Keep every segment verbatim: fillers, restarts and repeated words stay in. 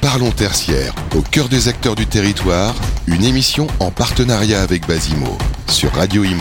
Parlons Tertiaire, au cœur des acteurs du territoire, une émission en partenariat avec Basimo, sur Radio Imo.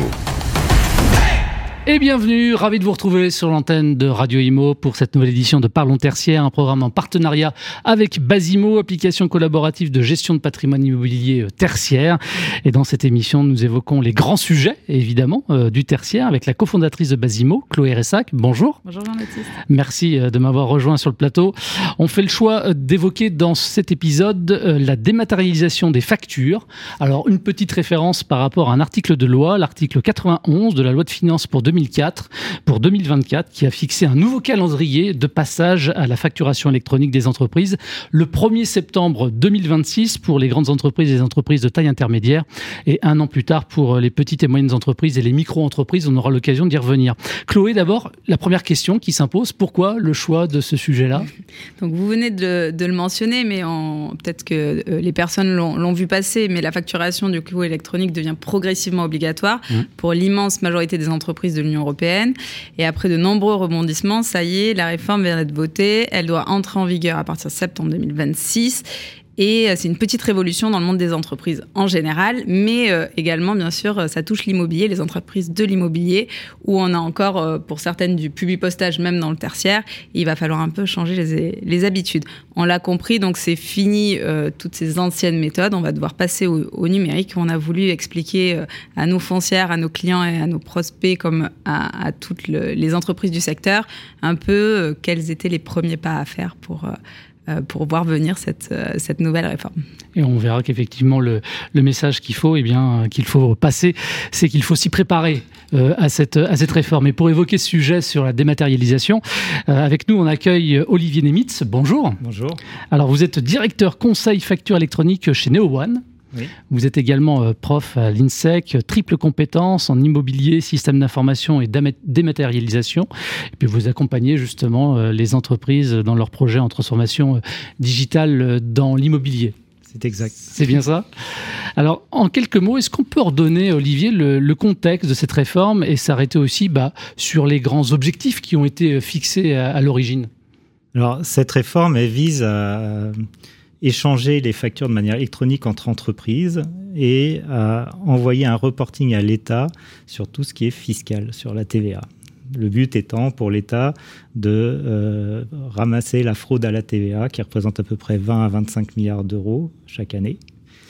Et bienvenue, ravi de vous retrouver sur l'antenne de Radio Imo pour cette nouvelle édition de Parlons Tertiaire, un programme en partenariat avec Basimo, application collaborative de gestion de patrimoine immobilier tertiaire. Et dans cette émission, nous évoquons les grands sujets, évidemment, euh, du tertiaire avec la cofondatrice de Basimo, Chloé Ressac. Bonjour. Bonjour Jean-Baptiste. Merci de m'avoir rejoint sur le plateau. On fait le choix d'évoquer dans cet épisode euh, la dématérialisation des factures. Alors, une petite référence par rapport à un article de loi, l'article quatre-vingt-onze de la loi de finances pour deux mille quatre, pour deux mille vingt-quatre, qui a fixé un nouveau calendrier de passage à la facturation électronique des entreprises le premier septembre deux mille vingt-six pour les grandes entreprises et les entreprises de taille intermédiaire et un an plus tard pour les petites et moyennes entreprises et les micro-entreprises. On aura l'occasion d'y revenir. Chloé, d'abord, la première question qui s'impose, pourquoi le choix de ce sujet-là ? Donc vous venez de, de le mentionner, mais en, peut-être que euh, les personnes l'ont, l'ont vu passer, mais la facturation du coût électronique devient progressivement obligatoire mmh. pour l'immense majorité des entreprises de l'Union européenne. Et après de nombreux rebondissements, ça y est, la réforme vient d'être votée. Elle doit entrer en vigueur à partir de septembre deux mille vingt-six. Et c'est une petite révolution dans le monde des entreprises en général, mais euh, également, bien sûr, ça touche l'immobilier, les entreprises de l'immobilier, où on a encore, euh, pour certaines, du publipostage, même dans le tertiaire. Il va falloir un peu changer les, les habitudes. On l'a compris, donc c'est fini euh, toutes ces anciennes méthodes. On va devoir passer au, au numérique. On a voulu expliquer euh, à nos foncières, à nos clients et à nos prospects, comme à, à toutes le, les entreprises du secteur, un peu euh, quels étaient les premiers pas à faire pour... Euh, pour voir venir cette, cette nouvelle réforme. Et on verra qu'effectivement, le, le message qu'il faut, eh bien, qu'il faut passer, c'est qu'il faut s'y préparer euh, à, cette, à cette réforme. Et pour évoquer ce sujet sur la dématérialisation, euh, avec nous, on accueille Olivier Nemitz. Bonjour. Bonjour. Alors, vous êtes directeur conseil facture électronique chez NeoOne. Oui. Vous êtes également euh, prof à l'INSEC, triple compétence en immobilier, système d'information et dématérialisation. Et puis vous accompagnez justement euh, les entreprises dans leurs projets en transformation euh, digitale euh, dans l'immobilier. C'est exact. C'est bien ça. Alors, en quelques mots, est-ce qu'on peut redonner, Olivier, le, le contexte de cette réforme et s'arrêter aussi bah, sur les grands objectifs qui ont été fixés à, à l'origine ? Alors, cette réforme, elle vise à échanger les factures de manière électronique entre entreprises et à envoyer un reporting à l'État sur tout ce qui est fiscal, sur la T V A. Le but étant pour l'État de euh, ramasser la fraude à la T V A qui représente à peu près vingt à vingt-cinq milliards d'euros chaque année.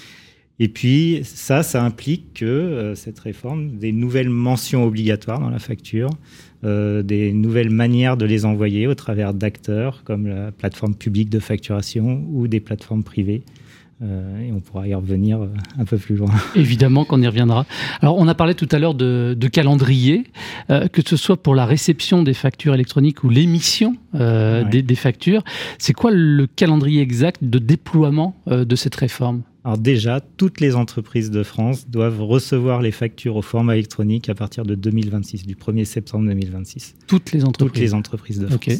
Et puis ça, ça implique que euh, cette réforme, des nouvelles mentions obligatoires dans la facture, euh, des nouvelles manières de les envoyer au travers d'acteurs comme la plateforme publique de facturation ou des plateformes privées. Euh, et on pourra y revenir un peu plus loin. Évidemment qu'on y reviendra. Alors, on a parlé tout à l'heure de, de calendrier, euh, que ce soit pour la réception des factures électroniques ou l'émission euh, ouais. des, des factures. C'est quoi le calendrier exact de déploiement euh, de cette réforme ? Alors déjà, toutes les entreprises de France doivent recevoir les factures au format électronique à partir de deux mille vingt-six, du premier septembre deux mille vingt-six. Toutes les entreprises Toutes les entreprises de France. Okay.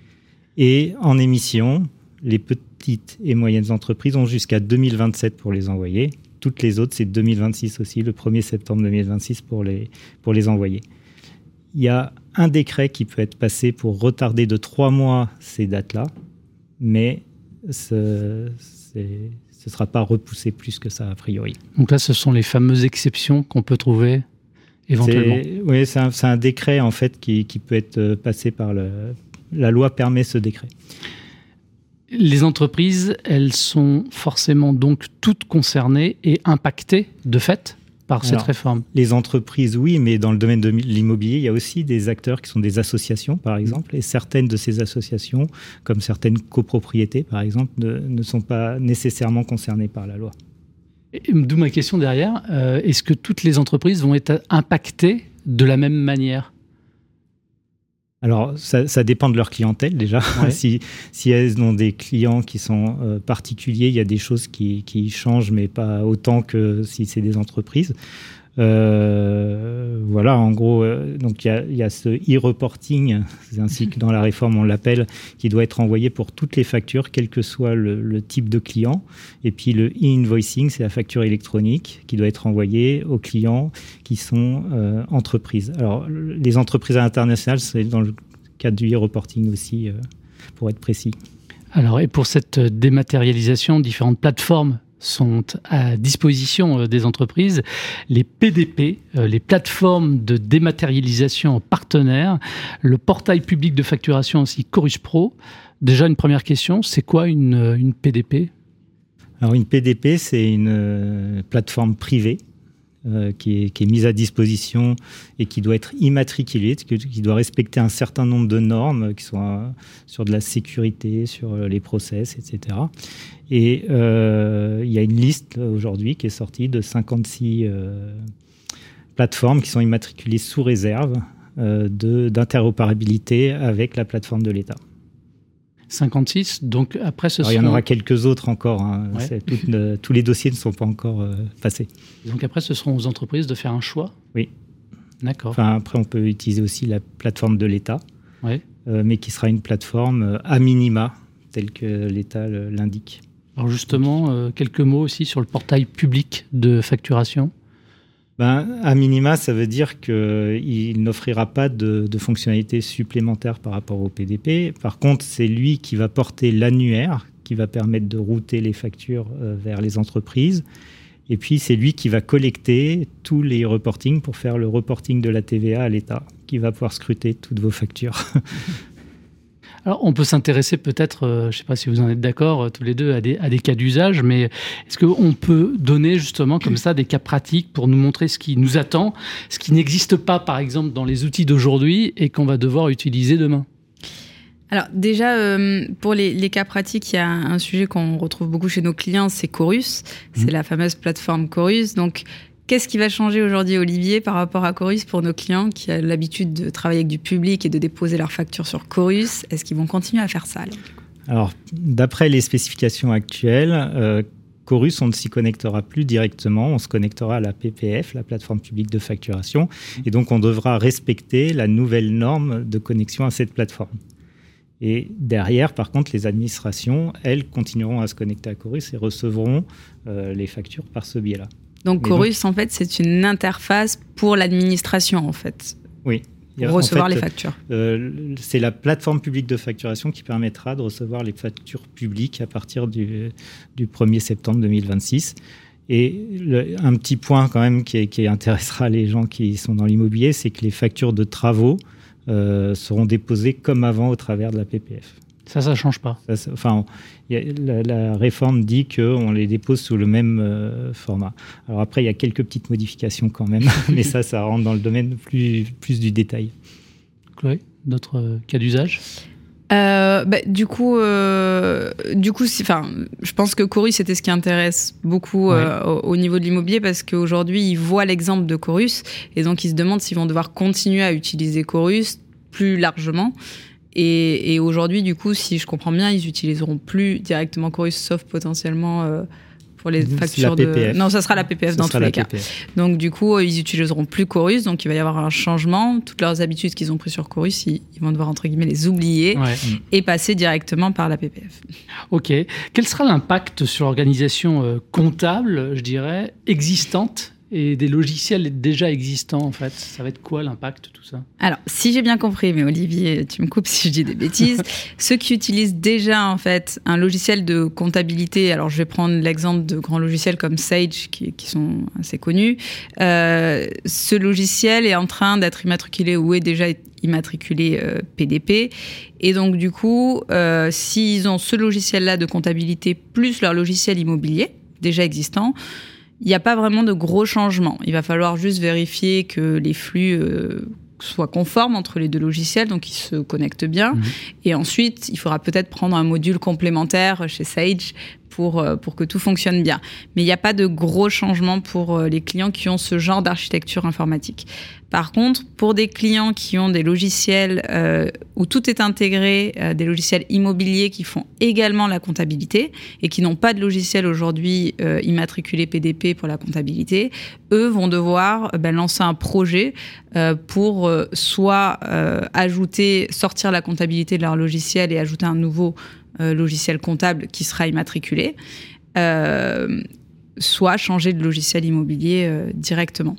Et en émission, les petites et moyennes entreprises ont jusqu'à deux mille vingt-sept pour les envoyer. Toutes les autres, c'est deux mille vingt-six aussi, le premier septembre deux mille vingt-six pour les, pour les envoyer. Il y a un décret qui peut être passé pour retarder de trois mois ces dates-là, mais ce, c'est, ce ne sera pas repoussé plus que ça a priori. Donc là, ce sont les fameuses exceptions qu'on peut trouver éventuellement. C'est, oui, c'est un, c'est un décret en fait qui, qui peut être passé par le... La loi permet ce décret. Les entreprises, elles sont forcément donc toutes concernées et impactées de fait par cette Alors, réforme. Les entreprises, oui, mais dans le domaine de l'immobilier, il y a aussi des acteurs qui sont des associations, par exemple, et certaines de ces associations, comme certaines copropriétés, par exemple, ne, ne sont pas nécessairement concernées par la loi. Et d'où ma question derrière, euh, est-ce que toutes les entreprises vont être impactées de la même manière ? Alors, ça, ça dépend de leur clientèle déjà. Ouais. si, si elles ont des clients qui sont euh, particuliers, il y a des choses qui, qui changent, mais pas autant que si c'est des entreprises. Euh, voilà, en gros, euh, donc il y a, y a ce e-reporting, c'est ainsi que dans la réforme on l'appelle, qui doit être envoyé pour toutes les factures, quel que soit le, le type de client. Et puis le e-invoicing, c'est la facture électronique qui doit être envoyée aux clients qui sont euh, entreprises. Alors, les entreprises internationales, c'est dans le cadre du e-reporting aussi, euh, pour être précis. Alors, et pour cette dématérialisation, différentes plateformes sont à disposition des entreprises. Les P D P, les plateformes de dématérialisation partenaires, le portail public de facturation aussi Chorus Pro. Déjà, une première question, c'est quoi une, une P D P ? Alors, une P D P, c'est une euh, plateforme privée euh, qui, est, qui est mise à disposition et qui doit être immatriculée, qui, qui doit respecter un certain nombre de normes qui sont euh, sur de la sécurité, sur les process, et cetera. Et euh, il y a une liste aujourd'hui qui est sortie de cinquante-six euh, plateformes qui sont immatriculées sous réserve euh, de, d'interopérabilité avec la plateforme de l'État. cinquante-six, donc après ce Alors, seront... Il y en aura quelques autres encore, hein. Ouais. C'est tout, euh, tous les dossiers ne sont pas encore euh, passés. Donc après ce seront aux entreprises de faire un choix ? Oui. D'accord. Enfin, après on peut utiliser aussi la plateforme de l'État, Ouais. euh, mais qui sera une plateforme euh, à minima, telle que l'État le, l'indique. Alors justement, euh, quelques mots aussi sur le portail public de facturation. Ben, à minima, ça veut dire qu'il n'offrira pas de, de fonctionnalités supplémentaires par rapport au P D P. Par contre, c'est lui qui va porter l'annuaire, qui va permettre de router les factures euh, vers les entreprises. Et puis, c'est lui qui va collecter tous les reportings pour faire le reporting de la T V A à l'État, qui va pouvoir scruter toutes vos factures. Alors, on peut s'intéresser peut-être, euh, je ne sais pas si vous en êtes d'accord, euh, tous les deux, à des, à des cas d'usage, mais est-ce qu'on peut donner justement comme ça des cas pratiques pour nous montrer ce qui nous attend, ce qui n'existe pas, par exemple, dans les outils d'aujourd'hui et qu'on va devoir utiliser demain ? Alors déjà, euh, pour les, les cas pratiques, il y a un sujet qu'on retrouve beaucoup chez nos clients, c'est Chorus. C'est mmh. la fameuse plateforme Chorus. Donc, qu'est-ce qui va changer aujourd'hui, Olivier, par rapport à Chorus pour nos clients qui ont l'habitude de travailler avec du public et de déposer leurs factures sur Chorus ? Est-ce qu'ils vont continuer à faire ça alors ? Alors, d'après les spécifications actuelles, euh, Chorus, on ne s'y connectera plus directement. On se connectera à la P P F, la plateforme publique de facturation. Et donc, on devra respecter la nouvelle norme de connexion à cette plateforme. Et derrière, par contre, les administrations, elles, continueront à se connecter à Chorus et recevront euh, les factures par ce biais-là. Donc, Chorus, donc, en fait, c'est une interface pour l'administration, en fait. Oui. Pour recevoir en fait, les factures. Euh, c'est la plateforme publique de facturation qui permettra de recevoir les factures publiques à partir du, du premier septembre deux mille vingt-six. Et le, un petit point quand même qui, qui intéressera les gens qui sont dans l'immobilier, c'est que les factures de travaux euh, seront déposées comme avant au travers de la P P F. Ça, ça ne change pas. Ça, ça, enfin, y a, la, la réforme dit qu'on les dépose sous le même euh, format. Alors après, il y a quelques petites modifications quand même, mais ça, ça rentre dans le domaine plus, plus du détail. Chloé, d'autres euh, cas d'usage ? Euh, bah, du coup, euh, du coup, enfin, je pense que Chorus, c'était ce qui intéresse beaucoup ouais. euh, au, au niveau de l'immobilier parce qu'aujourd'hui, ils voient l'exemple de Chorus et donc ils se demandent s'ils vont devoir continuer à utiliser Chorus plus largement. Et, et aujourd'hui, du coup, si je comprends bien, ils n'utiliseront plus directement Chorus, sauf potentiellement euh, pour les c'est factures de... Non, ça sera la P P F ça dans tous les cas. P P F. Donc, du coup, ils n'utiliseront plus Chorus. Donc, il va y avoir un changement. Toutes leurs habitudes qu'ils ont prises sur Chorus, ils, ils vont devoir, entre guillemets, les oublier ouais. et passer directement par la P P F. OK. Quel sera l'impact sur l'organisation euh, comptable, je dirais, existante et des logiciels déjà existants, en fait? Ça va être quoi l'impact, tout ça? Alors, si j'ai bien compris, mais Olivier, tu me coupes si je dis des bêtises, ceux qui utilisent déjà, en fait, un logiciel de comptabilité, alors je vais prendre l'exemple de grands logiciels comme Sage, qui, qui sont assez connus, euh, ce logiciel est en train d'être immatriculé ou est déjà immatriculé euh, P D P. Et donc, du coup, euh, s'ils ont ce logiciel-là de comptabilité plus leur logiciel immobilier déjà existant, il n'y a pas vraiment de gros changements. Il va falloir juste vérifier que les flux euh, soient conformes entre les deux logiciels, donc ils se connectent bien. Mmh. Et ensuite, il faudra peut-être prendre un module complémentaire chez Sage pour, pour que tout fonctionne bien. Mais il n'y a pas de gros changements pour les clients qui ont ce genre d'architecture informatique. Par contre, pour des clients qui ont des logiciels euh, où tout est intégré, euh, des logiciels immobiliers qui font également la comptabilité et qui n'ont pas de logiciel aujourd'hui euh, immatriculé P D P pour la comptabilité, eux vont devoir euh, ben, lancer un projet euh, pour euh, soit euh, ajouter, sortir la comptabilité de leur logiciel et ajouter un nouveau euh, logiciel comptable qui sera immatriculé, euh, soit changer de logiciel immobilier euh, directement.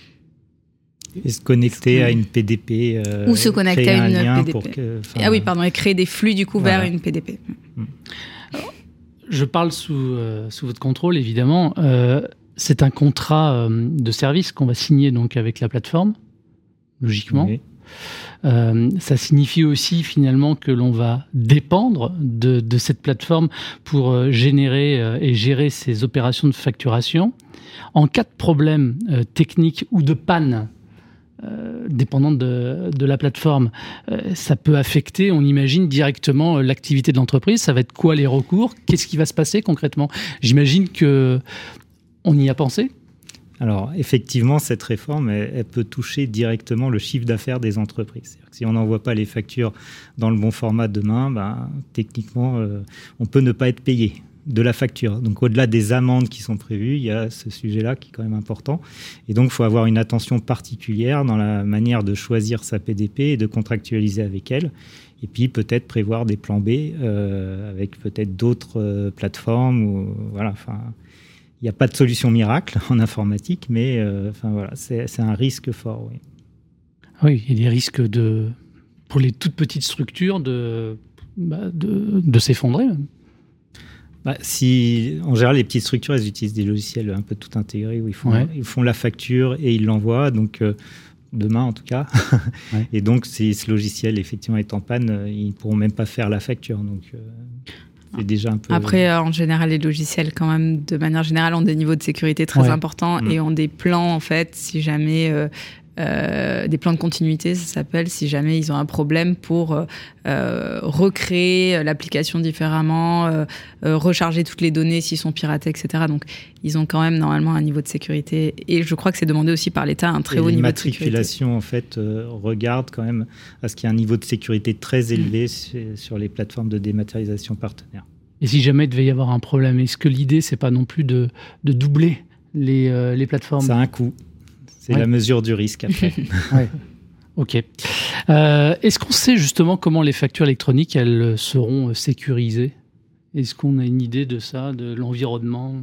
Et se connecter à une P D P. Euh, Ou se connecter à une P D P. Que, ah oui, pardon, et créer des flux du coup voilà. vers une P D P. Alors, je parle sous, euh, sous votre contrôle, évidemment. Euh, c'est un contrat euh, de service qu'on va signer donc, avec la plateforme, logiquement. Oui. Euh, ça signifie aussi finalement que l'on va dépendre de, de cette plateforme pour euh, générer euh, et gérer ces opérations de facturation. En cas de problème euh, technique ou de panne, euh, dépendant de, de la plateforme, euh, ça peut affecter, on imagine, directement euh, l'activité de l'entreprise. Ça va être quoi les recours? Qu'est-ce qui va se passer concrètement? J'imagine qu'on y a pensé. Alors, effectivement, cette réforme, elle, elle peut toucher directement le chiffre d'affaires des entreprises. C'est-à-dire que si on n'envoie pas les factures dans le bon format demain, ben, techniquement, euh, on peut ne pas être payé de la facture. Donc, au-delà des amendes qui sont prévues, il y a ce sujet-là qui est quand même important. Et donc, il faut avoir une attention particulière dans la manière de choisir sa P D P et de contractualiser avec elle. Et puis, peut-être prévoir des plans B euh, avec peut-être d'autres euh, plateformes. Ou, voilà, enfin... Il n'y a pas de solution miracle en informatique, mais euh, enfin, voilà, c'est, c'est un risque fort. Oui. oui, il y a des risques de, pour les toutes petites structures de, bah, de, de s'effondrer. Même. Bah, si, en général, les petites structures, elles utilisent des logiciels un peu tout intégrés où ils font, ouais. ils font la facture et ils l'envoient. Donc, euh, demain, en tout cas. Ouais. Et donc, si ce logiciel, effectivement, est en panne, ils ne pourront même pas faire la facture. Donc... Euh, C'est déjà un peu... Après, euh, en général, les logiciels, quand même, de manière générale, ont des niveaux de sécurité très ouais. importants mmh. et ont des plans, en fait, si jamais... Euh, euh, des plans de continuité, ça s'appelle, si jamais ils ont un problème pour euh, recréer l'application différemment, euh, euh, recharger toutes les données s'ils sont piratés, et cetera. Donc, ils ont quand même, normalement, un niveau de sécurité. Et je crois que c'est demandé aussi par l'État, un très et haut niveau de sécurité. L'immatriculation, en fait, euh, regarde quand même à ce qu'il y a un niveau de sécurité très élevé mmh. sur les plateformes de dématérialisation partenaires. Et si jamais il devait y avoir un problème, est-ce que l'idée, c'est pas non plus de, de doubler les, euh, les plateformes? Ça a un coût. C'est ouais. la mesure du risque après. ouais. Ok. Euh, est-ce qu'on sait justement comment les factures électroniques elles seront sécurisées? Est-ce qu'on a une idée de ça, de l'environnement?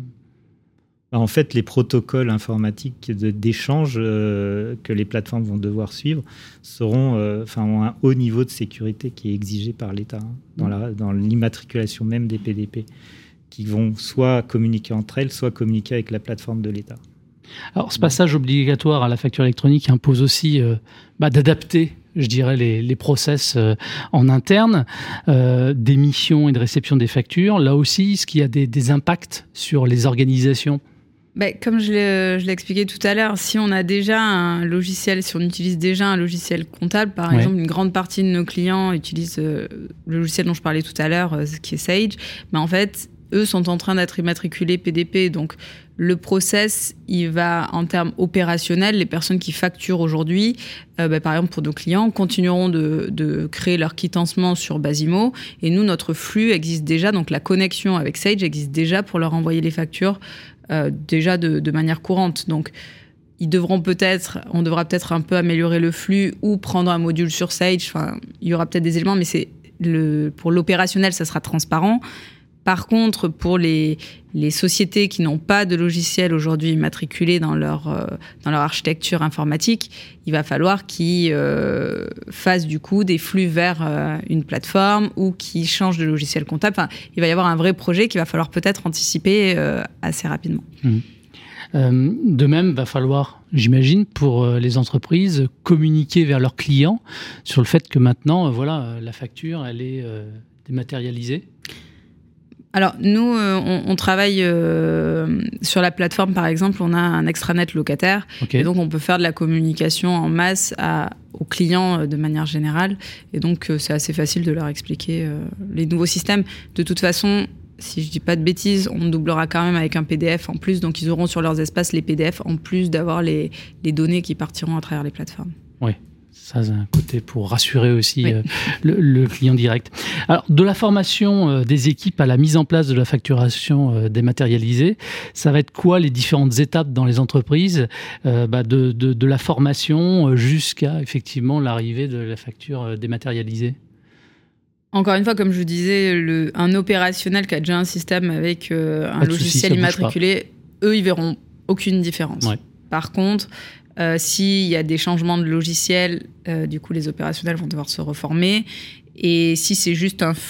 En fait, les protocoles informatiques de, d'échange euh, que les plateformes vont devoir suivre seront, euh, enfin, ont un haut niveau de sécurité qui est exigé par l'État hein, dans, la, dans l'immatriculation même des P D P, qui vont soit communiquer entre elles, soit communiquer avec la plateforme de l'État. Alors, ce passage obligatoire à la facture électronique impose aussi euh, bah, d'adapter, je dirais, les, les process euh, en interne, euh, d'émission et de réception des factures. Là aussi, est-ce qu'il y a des, des impacts sur les organisations? Ben, comme je l'ai, je l'ai expliqué tout à l'heure, si on a déjà un logiciel, si on utilise déjà un logiciel comptable, par ouais. exemple, une grande partie de nos clients utilisent euh, le logiciel dont je parlais tout à l'heure, euh, qui est Sage, ben, en fait, eux sont en train d'être immatriculés P D P, donc le process, il va en termes opérationnels, les personnes qui facturent aujourd'hui, euh, bah, par exemple pour nos clients, continueront de, de créer leur quittancement sur Basimo, et nous, notre flux existe déjà, donc la connexion avec Sage existe déjà pour leur envoyer les factures euh, déjà de, de manière courante. Donc, ils devront peut-être, on devra peut-être un peu améliorer le flux ou prendre un module sur Sage. Enfin, il y aura peut-être des éléments, mais c'est le, pour l'opérationnel, ça sera transparent. Par contre, pour les, les sociétés qui n'ont pas de logiciel aujourd'hui immatriculé dans leur, euh, dans leur architecture informatique, il va falloir qu'ils euh, fassent du coup des flux vers euh, une plateforme ou qu'ils changent de logiciel comptable. Enfin, il va y avoir un vrai projet qu'il va falloir peut-être anticiper euh, assez rapidement. Mmh. Euh, de même, il va falloir, j'imagine, pour euh, les entreprises, communiquer vers leurs clients sur le fait que maintenant, euh, voilà, la facture, elle est euh, dématérialisée. Alors, nous, euh, on, on travaille euh, sur la plateforme, par exemple, on a un extranet locataire. Okay. Et donc, on peut faire de la communication en masse à, aux clients euh, de manière générale. Et donc, euh, c'est assez facile de leur expliquer euh, les nouveaux systèmes. De toute façon, si je dis pas de bêtises, on doublera quand même avec un P D F en plus. Donc, ils auront sur leurs espaces les P D F en plus d'avoir les, les données qui partiront à travers les plateformes. Oui. Ça, c'est un côté pour rassurer aussi oui. euh, le, le client direct. Alors, de la formation euh, des équipes à la mise en place de la facturation euh, dématérialisée, ça va être quoi les différentes étapes dans les entreprises euh, bah, de, de, de la formation jusqu'à effectivement l'arrivée de la facture euh, dématérialisée? Encore une fois, comme je vous disais, le, un opérationnel qui a déjà un système avec euh, un logiciel souci, immatriculé, eux, ils verront aucune différence. Ouais. Par contre, Euh, s'il y a des changements de logiciel, euh, du coup, les opérationnels vont devoir se reformer. Et si c'est juste un, fl-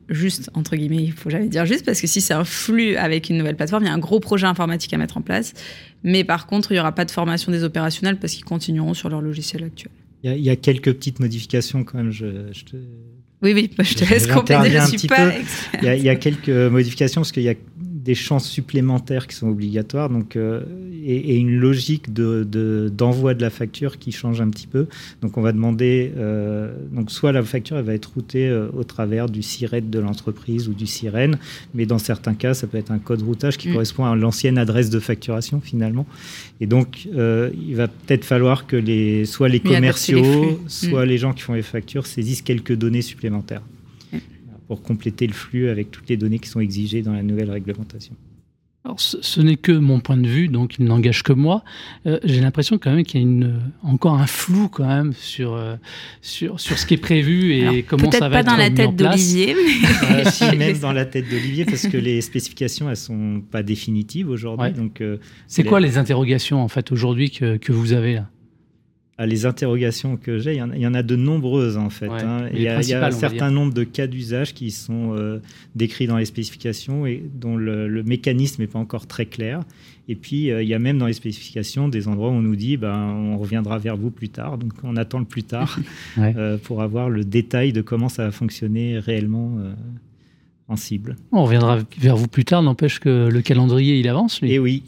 juste, entre guillemets, il faut jamais dire juste, parce que si c'est un flux avec une nouvelle plateforme, il y a un gros projet informatique à mettre en place. Mais par contre, il n'y aura pas de formation des opérationnels parce qu'ils continueront sur leur logiciel actuel. Il y a, il y a quelques petites modifications quand même. Je, je te... Oui, oui, je te laisse compléter, je ne suis pas experte. Il y a, il y a quelques modifications parce qu'il y a des champs supplémentaires qui sont obligatoires donc, euh, et, et une logique de, de, d'envoi de la facture qui change un petit peu. Donc on va demander, euh, donc soit la facture elle va être routée euh, au travers du SIRET de l'entreprise ou du SIREN, mais dans certains cas ça peut être un code routage qui mmh. correspond à l'ancienne adresse de facturation finalement. Et donc euh, il va peut-être falloir que les, soit les commerciaux, les soit mmh. les gens qui font les factures saisissent quelques données supplémentaires pour compléter le flux avec toutes les données qui sont exigées dans la nouvelle réglementation. Alors, ce, ce n'est que mon point de vue, donc il n'engage que moi. Euh, j'ai l'impression quand même qu'il y a une, encore un flou quand même sur, euh, sur, sur ce qui est prévu et Alors, comment ça va être mis en place. Peut-être pas dans la tête d'Olivier. Mais... Euh, si, même dans la tête d'Olivier, parce que les spécifications, elles ne sont pas définitives aujourd'hui. Ouais. Donc, euh, C'est les... quoi les interrogations en fait, aujourd'hui que, que vous avez là? Les interrogations que j'ai, il y, en a, il y en a de nombreuses en fait. Ouais, hein. Il y a, il y a un certain nombre de cas d'usage qui sont euh, décrits dans les spécifications et dont le, le mécanisme n'est pas encore très clair. Et puis, euh, il y a même dans les spécifications des endroits où on nous dit ben, on reviendra vers vous plus tard. Donc, on attend le plus tard ouais. euh, pour avoir le détail de comment ça va fonctionner réellement euh, en cible. On reviendra vers vous plus tard, n'empêche que le calendrier, il avance, lui. Et oui.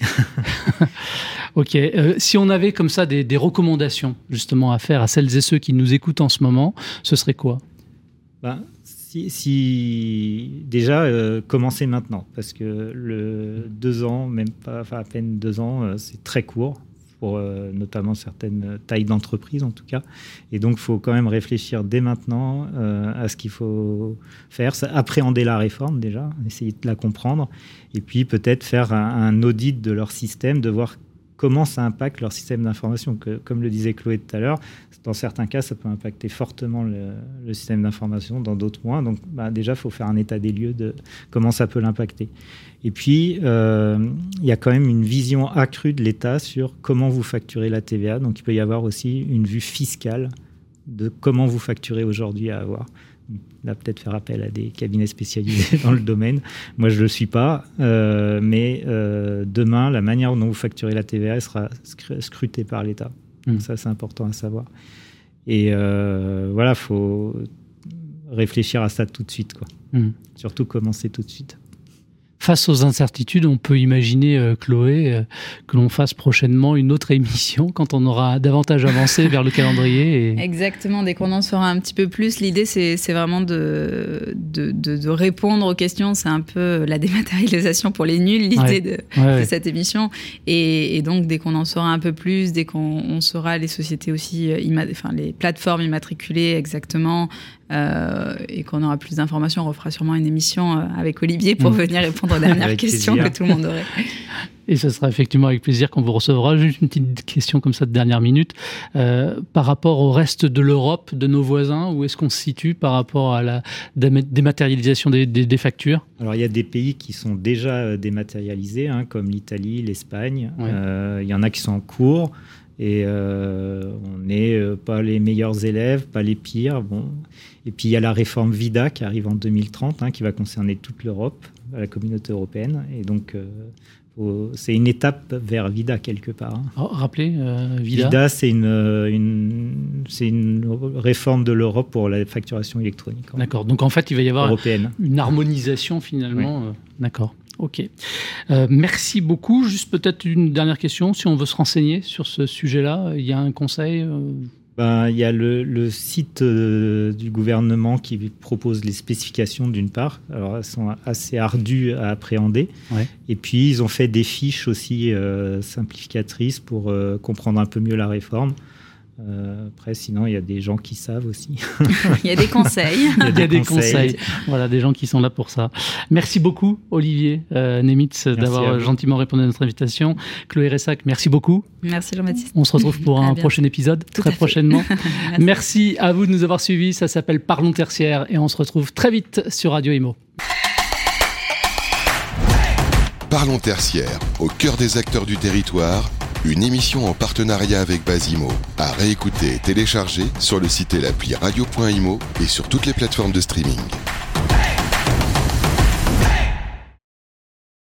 Ok. Euh, si on avait comme ça des, des recommandations justement à faire à celles et ceux qui nous écoutent en ce moment, ce serait quoi? Ben, si, si déjà euh, commencez maintenant, parce que le deux ans, même pas, enfin à peine deux ans, euh, c'est très court pour euh, notamment certaines tailles d'entreprise en tout cas. Et donc il faut quand même réfléchir dès maintenant euh, à ce qu'il faut faire, ça, appréhender la réforme déjà, essayer de la comprendre, et puis peut-être faire un, un audit de leur système, de voir comment ça impacte leur système d'information. Que, comme le disait Chloé tout à l'heure, dans certains cas, ça peut impacter fortement le, le système d'information, dans d'autres moins. Donc bah, déjà, il faut faire un état des lieux de comment ça peut l'impacter. Et puis, il euh, y a quand même une vision accrue de l'État sur comment vous facturez la T V A. Donc il peut y avoir aussi une vue fiscale de comment vous facturez aujourd'hui à avoir. Là, peut-être faire appel à des cabinets spécialisés dans le domaine. Moi, je ne le suis pas, euh, mais euh, demain, la manière dont vous facturez la T V A sera scrutée par l'État. Mmh. Donc ça, c'est important à savoir. Et euh, voilà, il faut réfléchir à ça tout de suite, quoi. Mmh. Surtout commencer tout de suite. Face aux incertitudes, on peut imaginer, euh, Chloé, euh, que l'on fasse prochainement une autre émission quand on aura davantage avancé vers le calendrier. Et... Exactement, dès qu'on en saura un petit peu plus. L'idée, c'est, c'est vraiment de, de, de, de répondre aux questions. C'est un peu la dématérialisation pour les nuls, l'idée ouais. de, ouais, de ouais. cette émission. Et, et donc, dès qu'on en saura un peu plus, dès qu'on on saura les sociétés aussi, imma- enfin les plateformes immatriculées exactement, Euh, et qu'on aura plus d'informations, on refera sûrement une émission euh, avec Olivier pour mmh. venir répondre aux dernières questions plaisir. Que tout le monde aurait. Et ce sera effectivement avec plaisir qu'on vous recevra. Juste une petite question comme ça de dernière minute. Euh, par rapport au reste de l'Europe, de nos voisins, où est-ce qu'on se situe par rapport à la dématérialisation des, des, des factures? Alors, il y a des pays qui sont déjà dématérialisés, hein, comme l'Italie, l'Espagne. Ouais. Euh, il y en a qui sont en cours. Et euh, on n'est euh, pas les meilleurs élèves, pas les pires. Bon. Et puis il y a la réforme VIDA qui arrive en deux mille trente, hein, qui va concerner toute l'Europe, la communauté européenne. Et donc euh, faut, c'est une étape vers VIDA quelque part. Hein. Oh, rappelez, euh, VIDA. VIDA, c'est une, une, c'est une réforme de l'Europe pour la facturation électronique. D'accord. Donc en fait, il va y avoir européenne. Une harmonisation finalement. Oui. Euh, d'accord. Ok. Euh, merci beaucoup. Juste peut-être une dernière question. Si on veut se renseigner sur ce sujet-là, il y a un conseil euh... ben, il y a le, le site euh, du gouvernement qui propose les spécifications d'une part. Alors, elles sont assez ardues à appréhender. Ouais. Et puis, ils ont fait des fiches aussi euh, simplificatrices pour euh, comprendre un peu mieux la réforme. Euh, après, sinon, il y a des gens qui savent aussi. Il y a des conseils. Il y a des, des conseils. conseils. Voilà, des gens qui sont là pour ça. Merci beaucoup, Olivier euh, Nemitz, merci d'avoir gentiment répondu à notre invitation. Chloé Ressac, merci beaucoup. Merci Jean-Baptiste. On se retrouve pour un prochain épisode, Tout très prochainement. merci. merci à vous de nous avoir suivis. Ça s'appelle Parlons Tertiaire et on se retrouve très vite sur Radio Imo. Parlons Tertiaire, au cœur des acteurs du territoire. Une émission en partenariat avec Basimo, à réécouter et télécharger sur le site et l'appli radio point imo et sur toutes les plateformes de streaming.